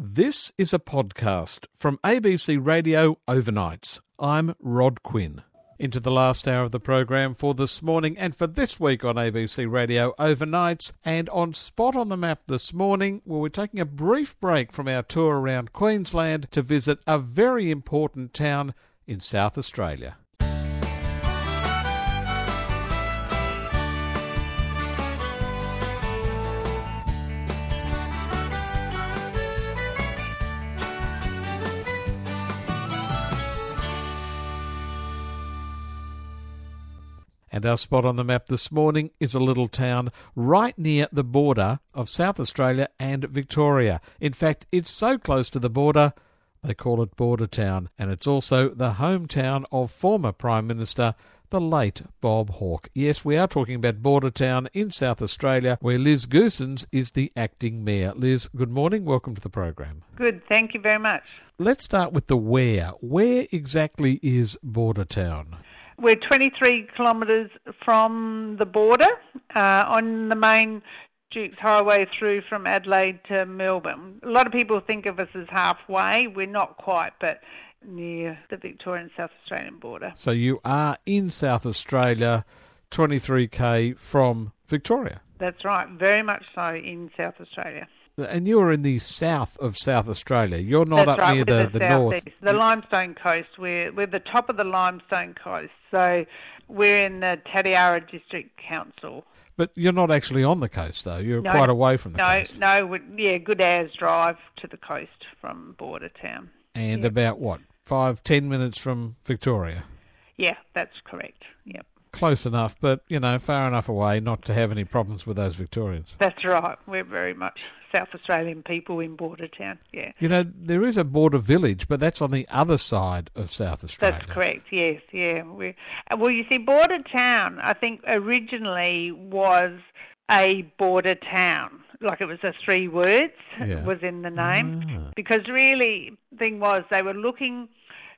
This is a podcast from ABC Radio Overnights. I'm Rod Quinn. Into the last hour of the program for this morning and for this week on ABC Radio Overnights, and on Spot on the Map this morning, where we're taking a brief break from our tour around Queensland to visit a very important town in South Australia. And our spot on the map this morning is a little town right near the border of South Australia and Victoria. In fact, it's so close to the border, they call it Border Town, and it's also the hometown of former Prime Minister, the late Bob Hawke. Yes, we are talking about Border Town in South Australia, where Liz Goosens is the acting mayor. Liz, good morning. Welcome to the program. Good. Thank you very much. Let's start with the where. Where exactly is Border Town? We're 23 kilometres from the border on the main Dukes Highway through from Adelaide to Melbourne. A lot of people think of us as halfway. We're not quite, but near the Victorian South Australian border. So you are in South Australia, 23k from Victoria? That's right, very much so in South Australia. And you're in the south of South Australia. You're not That's up right, near the north. The Limestone Coast. We're the top of the Limestone Coast. So we're in the Tatiara District Council. But you're not actually on the coast, though. You're quite away from the coast. Good hour's drive to the coast from Border Town. And about, 5-10 minutes from Victoria? Yeah, that's correct. Yep. Close enough, but, far enough away not to have any problems with those Victorians. That's right. We're very much South Australian people in Border Town, yeah. There is a border village, but that's on the other side of South Australia. That's correct, yes, yeah. Well, you see, Border Town, I think, originally was a border town. Like it was a 3 words was in the name. Because really, the thing was, they were looking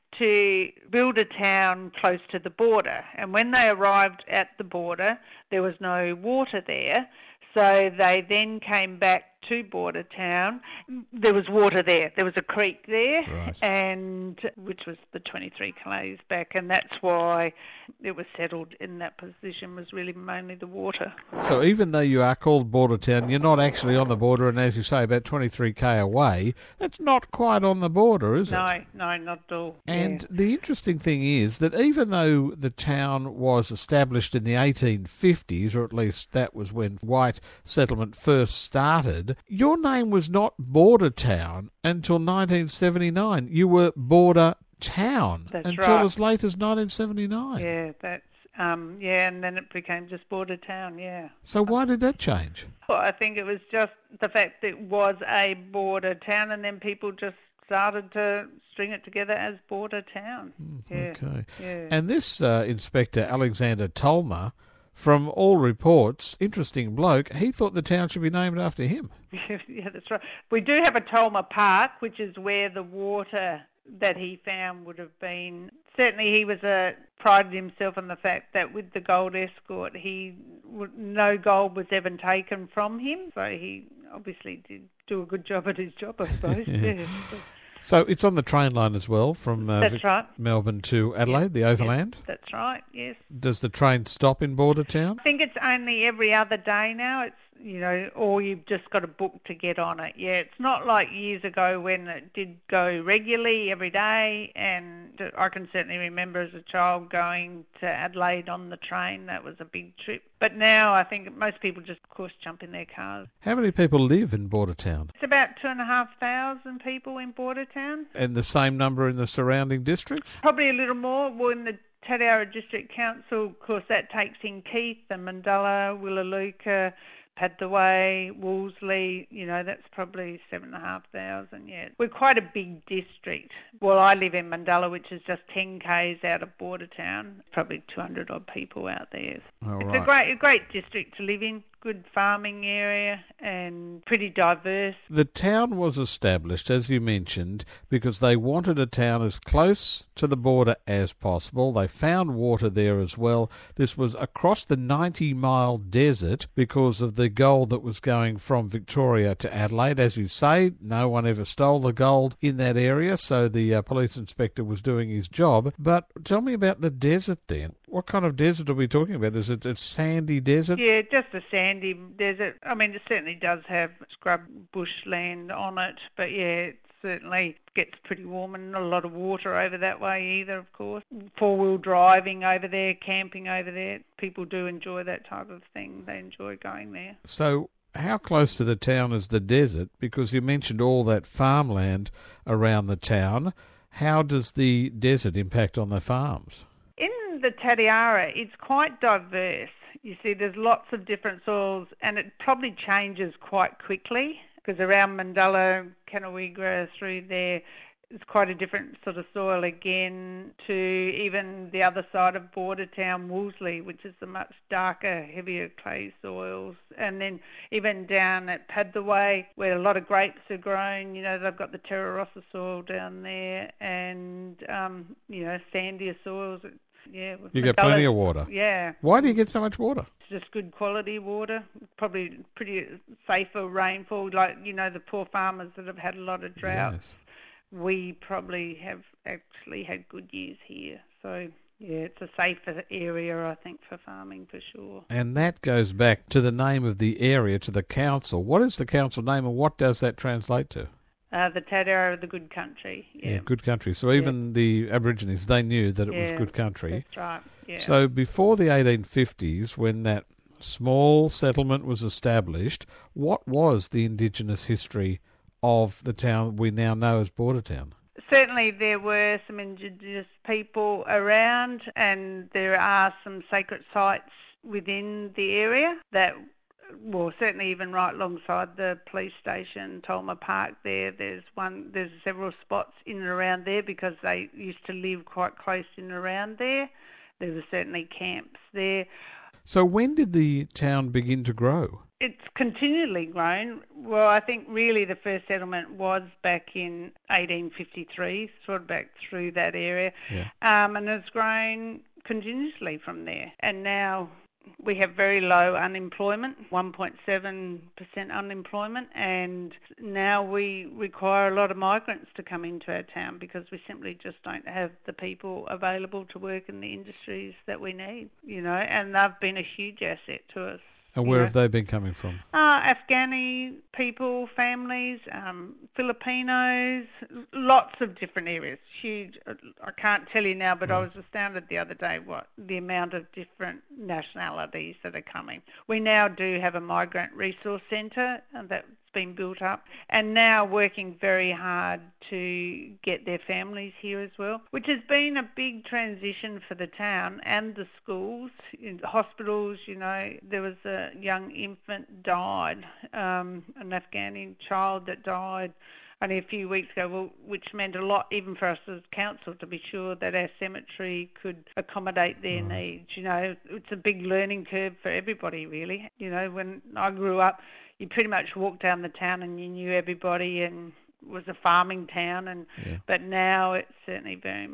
to build a town close to the border. And when they arrived at the border, there was no water there. So they then came back to Border Town. There was water there. There was a creek there, right, and which was the 23 k's back, and that's why it was settled in that position, was really mainly the water. So even though you are called Border Town, you're not actually on the border, and as you say, about 23k away. That's not quite on the border, is it? No, not at all. And the interesting thing is that even though the town was established in the 1850s, or at least that was when white settlement first started, your name was not Border Town until 1979. You were Border Town until as late as 1979. Yeah, that's and then it became just Border Town, yeah. So why did that change? Well, I think it was just the fact that it was a border town, and then people just started to string it together as Border Town. Okay. Yeah. And this Inspector Alexander Tolmer, from all reports, interesting bloke, he thought the town should be named after him. Yeah, that's right. We do have a Tolmer Park, which is where the water that he found would have been. Certainly he was prided himself on the fact that with the gold escort, no gold was ever taken from him. So he obviously did do a good job at his job, I suppose. Yeah. So it's on the train line as well from that's right. Melbourne to Adelaide, the overland? Yes, that's right, yes. Does the train stop in Border Town? I think it's only every other day now. It's, or you've just got to book to get on it. Yeah, it's not like years ago when it did go regularly every day, and I can certainly remember as a child going to Adelaide on the train. That was a big trip. But now I think most people just, of course, jump in their cars. How many people live in Border Town? It's about 2,500 people in Border Town. And the same number in the surrounding districts? Probably a little more. Well, in the Tatiara District Council, of course, that takes in Keith and Mandala, Willaluka, Padthaway, Wolseley, that's probably 7,500, yeah. We're quite a big district. Well, I live in Mandala, which is just 10 k's out of Border Town. Probably 200 odd people out there. Oh, it's right. a great district to live in, good farming area and pretty diverse. The town was established, as you mentioned, because they wanted a town as close to the border as possible. They found water there as well. This was across the 90-mile desert because of the gold that was going from Victoria to Adelaide. As you say, no one ever stole the gold in that area, so the police inspector was doing his job. But tell me about the desert then. What kind of desert are we talking about? Is it a sandy desert? Yeah, just a sandy desert. I mean, it certainly does have scrub bushland on it, but yeah, it certainly gets pretty warm and not a lot of water over that way either, of course. Four-wheel driving over there, camping over there. People do enjoy that type of thing. They enjoy going there. So how close to the town is the desert? Because you mentioned all that farmland around the town. How does the desert impact on the farms? In the Tatiara, it's quite diverse. You see, there's lots of different soils, and it probably changes quite quickly, because around Mandala, Canoegra, through there, it's quite a different sort of soil again to even the other side of border town, Wolseley, which is the much darker, heavier clay soils. And then even down at Padthaway, where a lot of grapes are grown, you know, they've got the Terra Rossa soil down there and, you know, sandier soils. Yeah, you get plenty of water. Yeah. Why do you get so much water? It's just good quality water. Probably pretty safer rainfall, like, you know, the poor farmers that have had a lot of drought. Yes. We probably have actually had good years here. So, yeah, it's a safer area, I think, for farming for sure. And that goes back to the name of the area, to the council. What is the council name and what does that translate to? The Tatiara of the Good Country. Yeah, Good Country. So even the Aborigines, they knew that it was good country. That's right, yeah. So before the 1850s, when that small settlement was established, what was the Indigenous history of the town we now know as Bordertown? Certainly there were some Indigenous people around, and there are some sacred sites within the area that, well, certainly even right alongside the police station, Tolma Park there's several spots in and around there because they used to live quite close in and around there. There were certainly camps there. So when did the town begin to grow? It's continually grown. Well, I think really the first settlement was back in 1853, sort of back through that area. Yeah. And it's grown continuously from there. And now we have very low unemployment, 1.7% unemployment, and now we require a lot of migrants to come into our town because we simply just don't have the people available to work in the industries that we need, you know, and they've been a huge asset to us. And where have they been coming from? Afghani people, families, Filipinos, lots of different areas. Huge. I can't tell you now, but I was astounded the other day what the amount of different nationalities that are coming. We now do have a migrant resource centre that's been built up, and now working very hard to get their families here as well, which has been a big transition for the town and the schools. In the hospitals, you know, there was a young infant died, an Afghani child that died only a few weeks ago, well, which meant a lot even for us as council to be sure that our cemetery could accommodate their needs. You know, it's a big learning curve for everybody, really. You know, when I grew up, you pretty much walked down the town and you knew everybody and it was a farming town. But now it's certainly very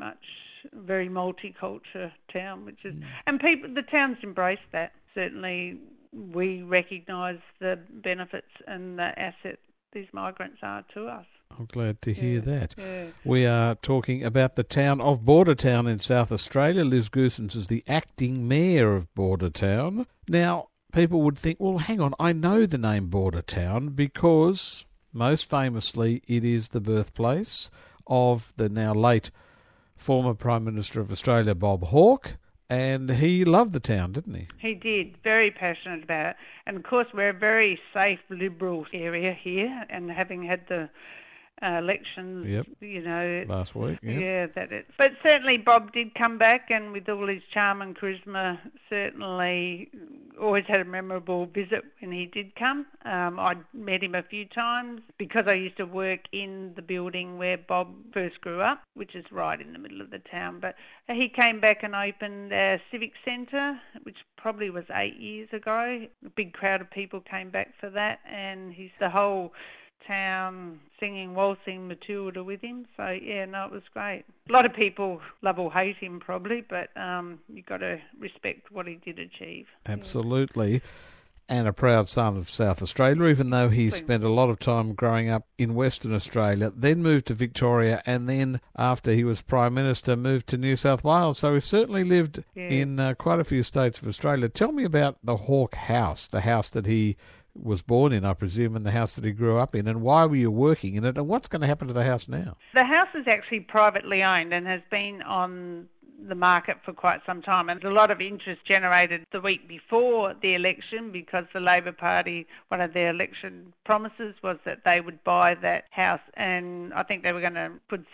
multicultural town, which is, and the town's embraced that. Certainly we recognise the benefits and the asset these migrants are to us. I'm glad to hear that. Yeah. We are talking about the town of Bordertown in South Australia. Liz Goossens is the acting mayor of Bordertown. Now, people would think, well, hang on, I know the name Bordertown because, most famously, it is the birthplace of the now late former Prime Minister of Australia, Bob Hawke, and he loved the town, didn't he? He did, very passionate about it. And, of course, we're a very safe, liberal area here, and having had the elections, Yep. Last week. Yep. Yeah, that is. But certainly Bob did come back, and with all his charm and charisma, certainly always had a memorable visit when he did come. I'd met him a few times because I used to work in the building where Bob first grew up, which is right in the middle of the town. But he came back and opened a civic centre, which probably was 8 years ago. A big crowd of people came back for that, and the whole town singing, waltzing Matilda with him. So, it was great. A lot of people love or hate him probably, but you've got to respect what he did achieve. Absolutely. And a proud son of South Australia, even though he spent a lot of time growing up in Western Australia, then moved to Victoria, and then, after he was Prime Minister, moved to New South Wales. So he certainly lived in quite a few states of Australia. Tell me about the Hawke House, the house that he was born in, I presume, and the house that he grew up in, and why were you working in it, and what's going to happen to the house now? The house is actually privately owned and has been on the market for quite some time, and a lot of interest generated the week before the election because the Labor Party, one of their election promises was that they would buy that house, and I think they were going to put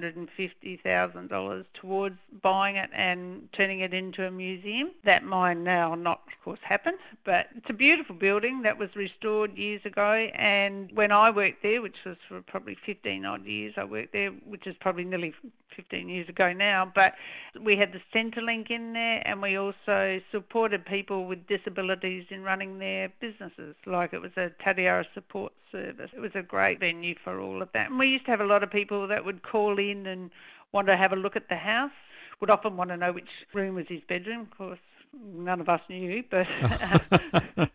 $750,000 towards buying it and turning it into a museum. That might now not, of course, happen, but it's a beautiful building that was restored years ago, and when I worked there, which was for probably 15 odd years I worked there, which is probably nearly 15 years ago now, but we had the Centrelink in there, and we also supported people with disabilities in running their businesses, like it was a Tatiara support service. It was a great venue for all of that. And we used to have a lot of people that would call in and want to have a look at the house, would often want to know which room was his bedroom, of course. None of us knew, but so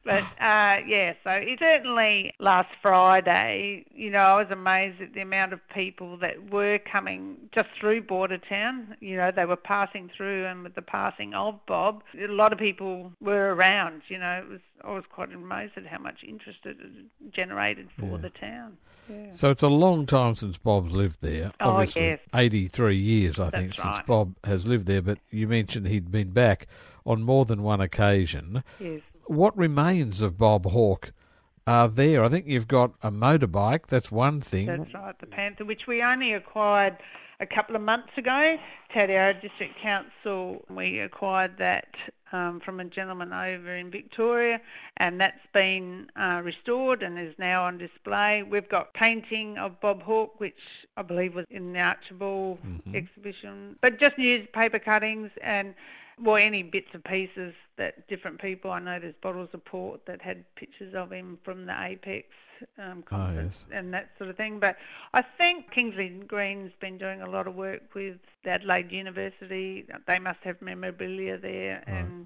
it certainly last Friday, I was amazed at the amount of people that were coming just through Bordertown. They were passing through, and with the passing of Bob, a lot of people were around. I was quite amazed at how much interest it generated for the town. Yeah. So it's a long time since Bob's lived there. Obviously, yes. 83 years, I think, since Bob has lived there. But you mentioned he'd been back on more than one occasion. Yes. What remains of Bob Hawke are there? I think you've got a motorbike. That's one thing. That's right, the Panther, which we only acquired a couple of months ago. Tatiara District Council, we acquired that from a gentleman over in Victoria, and that's been restored and is now on display. We've got painting of Bob Hawke, which I believe was in the Archibald exhibition, but just newspaper cuttings and any bits and pieces that different people, I know there's bottles of port that had pictures of him from the Apex conference and that sort of thing. But I think Kingsley Green's been doing a lot of work with Adelaide University. They must have memorabilia there, and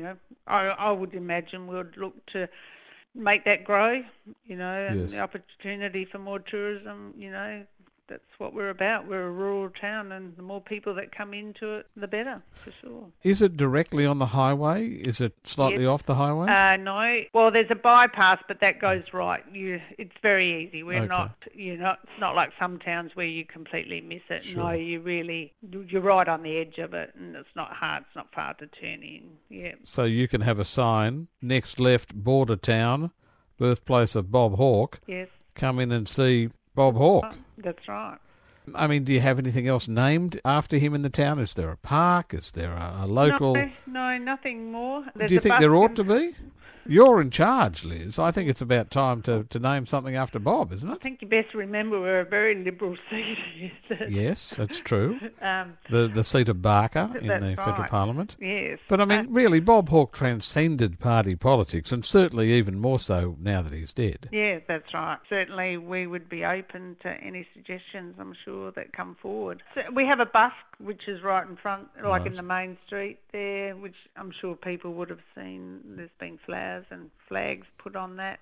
I would imagine we'd look to make that grow, and the opportunity for more tourism, that's what we're about. We're a rural town, and the more people that come into it, the better, for sure. Is it directly on the highway? Is it slightly off the highway? No. Well, there's a bypass, but that goes right. It's very easy. We're not. It's not like some towns where you completely miss it. Sure. No, you're right on the edge of it, and it's not hard. It's not far to turn in. Yeah. So you can have a sign, next left, Bordertown, birthplace of Bob Hawke. Yes. Come in and see Bob Hawke. That's right. I mean, do you have anything else named after him in the town? Is there a park? Is there a local... No, nothing more. Do you think there ought to be? You're in charge, Liz. I think it's about time to name something after Bob, isn't it? I think you best remember we're a very liberal seat. Yes, that's true. The seat of Barker in the Federal Parliament. Yes. But I mean, really, Bob Hawke transcended party politics, and certainly even more so now that he's dead. Yeah, that's right. Certainly we would be open to any suggestions, I'm sure, that come forward. So we have a bus which is right in front, like in the main street there, which I'm sure people would have seen. There's been flowers and flags put on that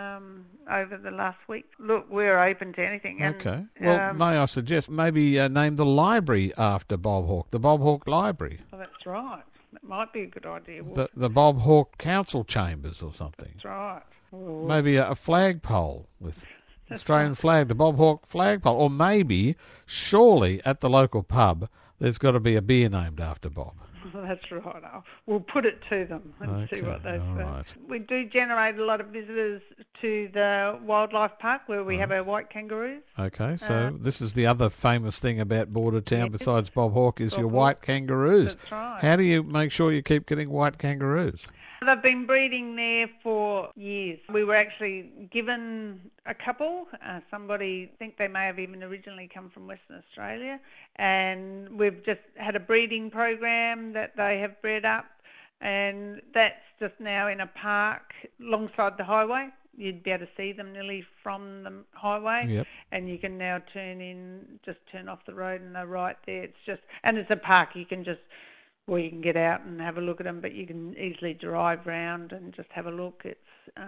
over the last week. Look, we're open to anything. Okay. Well, may I suggest maybe name the library after Bob Hawke, the Bob Hawke Library. Oh, that's right. That might be a good idea. The Bob Hawke Council Chambers or something. That's right. Ooh. Maybe a flagpole with Australian flag, the Bob Hawke flagpole. Or maybe, surely, at the local pub, there's got to be a beer named after Bob. That's right. We'll put it to them and see what they say. Right. We do generate a lot of visitors to the wildlife park where we have our white kangaroos. Okay, so this is the other famous thing about Bordertown besides Bob Hawke is your Hawke. white kangaroos. That's right. How do you make sure you keep getting white kangaroos? They've been breeding there for years. We were actually given a couple. Somebody, I think they may have even originally come from Western Australia. And we've just had a breeding program that they have bred up. And that's just now in a park alongside the highway. You'd be able to see them nearly from the highway. Yep. And you can now turn off the road and they're right there. And it's a park. You can get out and have a look at them, but you can easily drive round and just have a look. It's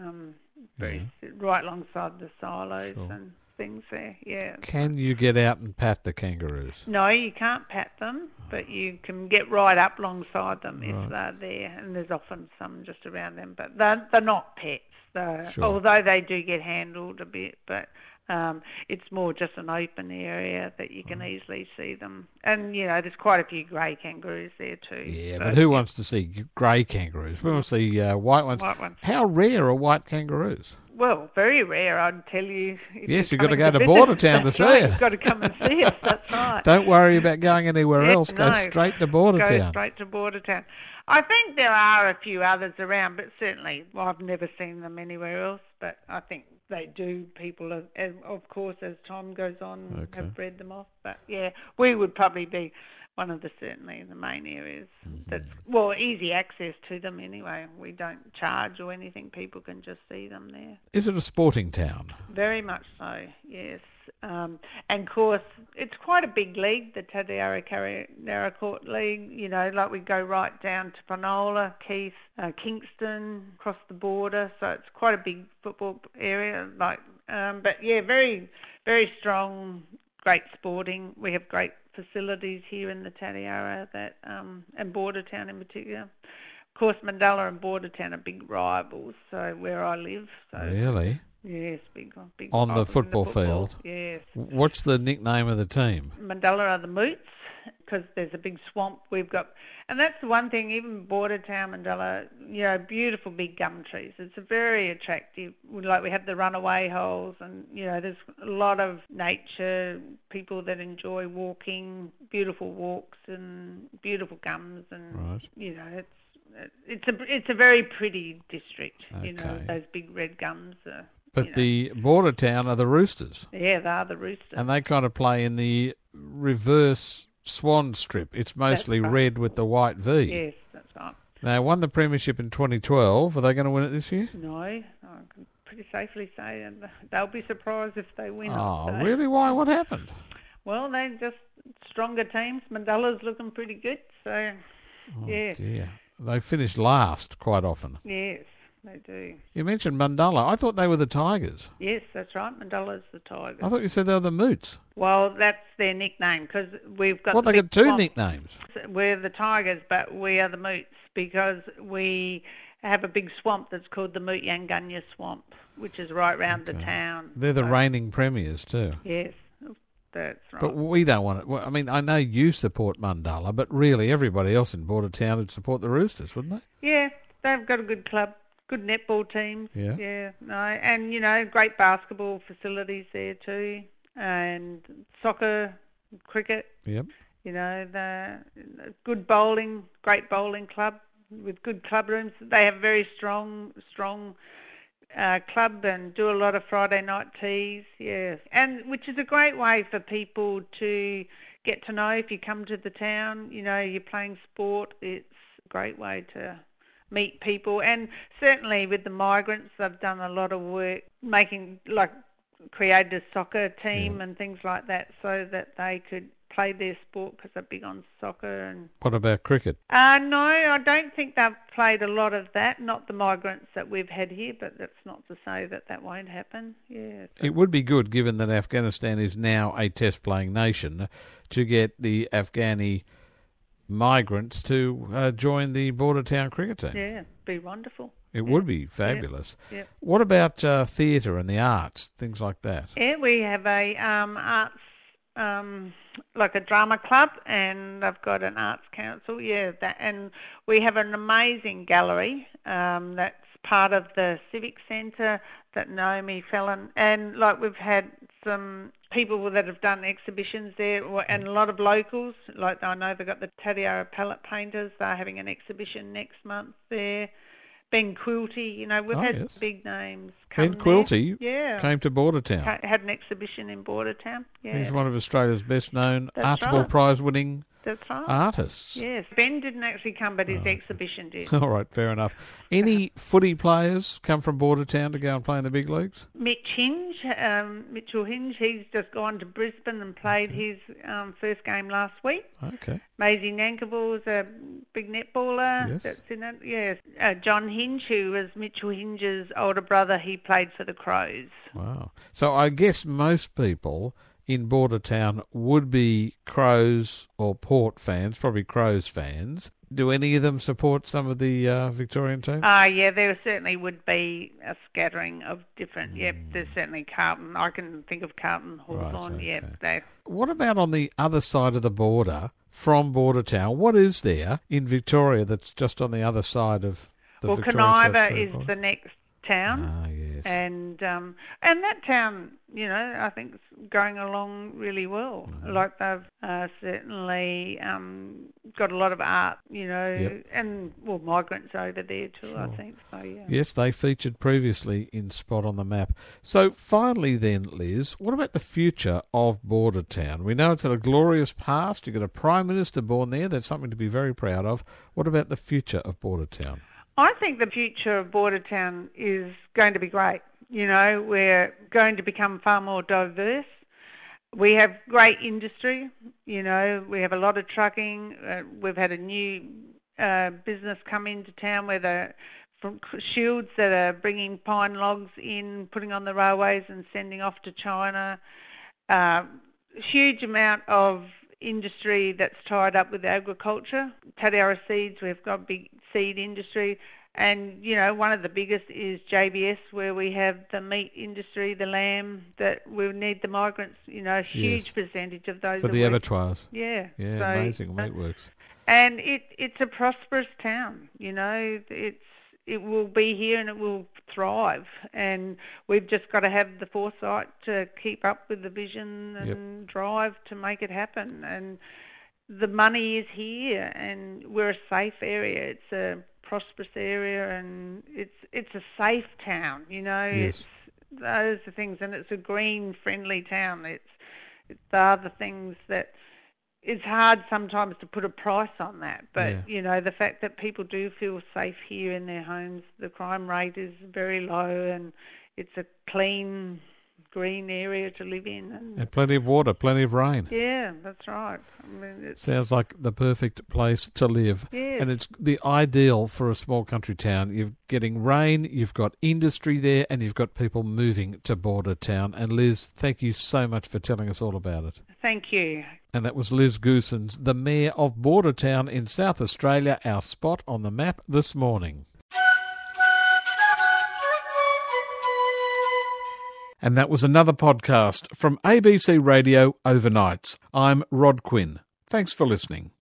right alongside the silos and things there, yeah. Can you get out and pat the kangaroos? No, you can't pat them, but you can get right up alongside them if they're there, and there's often some just around them, but they're not pets, although they do get handled a bit, but it's more just an open area that you can easily see them. And, there's quite a few grey kangaroos there too. Yeah, but who wants to see grey kangaroos? We want to see white ones. How rare are white kangaroos? Well, very rare, I'd tell you. Yes, you've got to go to Bordertown to see it. You've got to come and see us, that's right. Don't worry about going anywhere else. Go straight to Bordertown. Go straight to Bordertown. I think there are a few others around, but certainly I've never seen them anywhere else, but I think they do. People, of course, as time goes on, have bred them off. But, yeah, we would probably be one of the main areas that's, easy access to them anyway. We don't charge or anything. People can just see them there. Is it a sporting town? Very much so, yes. And of course, it's quite a big league, the Tatiara Naracoorte League. Like we go right down to Penola, Keith, Kingston, across the border. So it's quite a big football area. But yeah, very, very strong, great sporting. We have great facilities here in the Tatiara and Bordertown in particular. Of course, Mandala and Bordertown are big rivals. So where I live. So really? Yes, big on the football field. Yes. What's the nickname of the team? Mandala are the Moots, because there's a big swamp we've got, and that's the one thing. Even Bordertown, Mandala, beautiful big gum trees. It's a very attractive. We have the runaway holes, and there's a lot of nature. People that enjoy walking, beautiful walks, and beautiful gums, and it's a very pretty district. Those big red gums. But the Bordertown are the Roosters. Yeah, they are the Roosters. And they kind of play in the reverse swan strip. It's mostly red with the white V. Yes, that's right. They won the premiership in 2012. Are they going to win it this year? No, I can pretty safely say, and they'll be surprised if they win. Oh, really? Why? What happened? Well, they're just stronger teams. Mandala's looking pretty good, so yeah. Dear. They finish last quite often. Yes. They do. You mentioned Mandala. I thought they were the Tigers. Yes, that's right. Mandala's the Tigers. I thought you said they were the Moots. Well, that's their nickname because we've got... Well, they got two nicknames. We're the Tigers, but we are the Moots because we have a big swamp that's called the Moot Yangunya Swamp, which is right round the town. They're the reigning premiers too. Yes, that's right. But we don't want it. Well, I mean, I know you support Mandala, but really everybody else in Bordertown would support the Roosters, wouldn't they? Yeah, they've got a good club. Good netball teams. Yeah. And, great basketball facilities there too. And soccer, cricket. Yep. The good bowling, great bowling club with good club rooms. They have very strong club and do a lot of Friday night teas. Yes. And which is a great way for people to get to know if you come to the town, you're playing sport. It's a great way to meet people, and certainly with the migrants, they've done a lot of work created a soccer team and things like that so that they could play their sport because they're big on soccer. And what about cricket? No, I don't think they've played a lot of that, not the migrants that we've had here, but that's not to say that won't happen. Yeah. It would be good, given that Afghanistan is now a test-playing nation, to get the Afghani migrants to join the Bordertown cricket team. Yeah, be wonderful. It would be fabulous. Yeah. What about theatre and the arts, things like that? Yeah, we have a arts like a drama club, and I've got an arts council. And we have an amazing gallery that's part of the Civic Centre that Naomi Fallon, and like we've had some people that have done exhibitions there, and a lot of locals. Like I know they've got the Tatiara palette painters. They're having an exhibition next month there. Ben Quilty, we've had big names come Ben Quilty there. came to Bordertown. Had an exhibition in Bordertown. Yeah. He's one of Australia's best-known Archibald Prize-winning artists. Yes. Ben didn't actually come, but his exhibition did. All right, fair enough. Any footy players come from Bordertown to go and play in the big leagues? Mitchell Hinge, he's just gone to Brisbane and played his first game last week. Okay. Maisie Nankable's a big netballer. Yes. That's in it. Yes. John Hinge, who was Mitchell Hinge's older brother, he played for the Crows. Wow. So I guess most people in Bordertown would be Crows or Port fans, probably Crows fans. Do any of them support some of the Victorian teams? Yeah, there certainly would be a scattering of different. Yep, there's certainly Carlton. I can think of Carlton, Hawthorn. Right, okay. Yep. What about on the other side of the border from Bordertown? What is there in Victoria that's just on the other side of the Victoria South Coniva Street is border? the next town. Yes. And that town, I think is going along really well. Mm-hmm. Like they've certainly got a lot of art, and migrants over there too. Sure. I think so. Yeah. Yes, they featured previously in Spot on the Map. So finally, then, Liz, what about the future of Bordertown? We know it's had a glorious past. You've got a Prime Minister born there. That's something to be very proud of. What about the future of Bordertown? I think the future of Bordertown is going to be great. We're going to become far more diverse. We have great industry. We have a lot of trucking. We've had a new business come into town where from Shields that are bringing pine logs in, putting on the railways and sending off to China. Huge amount of industry that's tied up with agriculture. Tatiara Seeds, we've got a big seed industry. And, one of the biggest is JBS, where we have the meat industry, the lamb, that we need the migrants, a huge percentage of those. For the abattoirs. Yeah. Yeah, so, amazing meatworks. And it's a prosperous town, it will be here and it will thrive. And we've just got to have the foresight to keep up with the vision and drive to make it happen. And the money is here, and we're a safe area. It's a prosperous area, and it's a safe town. Yes. It's those are things, and it's a green friendly town. It's the other things that it's hard sometimes to put a price on that, but the fact that people do feel safe here in their homes, the crime rate is very low, and it's a clean, green area to live in. And plenty of water, plenty of rain. Yeah, that's right. Sounds like the perfect place to live. Yes. And it's the ideal for a small country town. You're getting rain, you've got industry there, and you've got people moving to Bordertown. And Liz, thank you so much for telling us all about it. Thank you. And that was Liz Goosens, the Mayor of Bordertown in South Australia, our spot on the map this morning. And that was another podcast from ABC Radio Overnights. I'm Rod Quinn. Thanks for listening.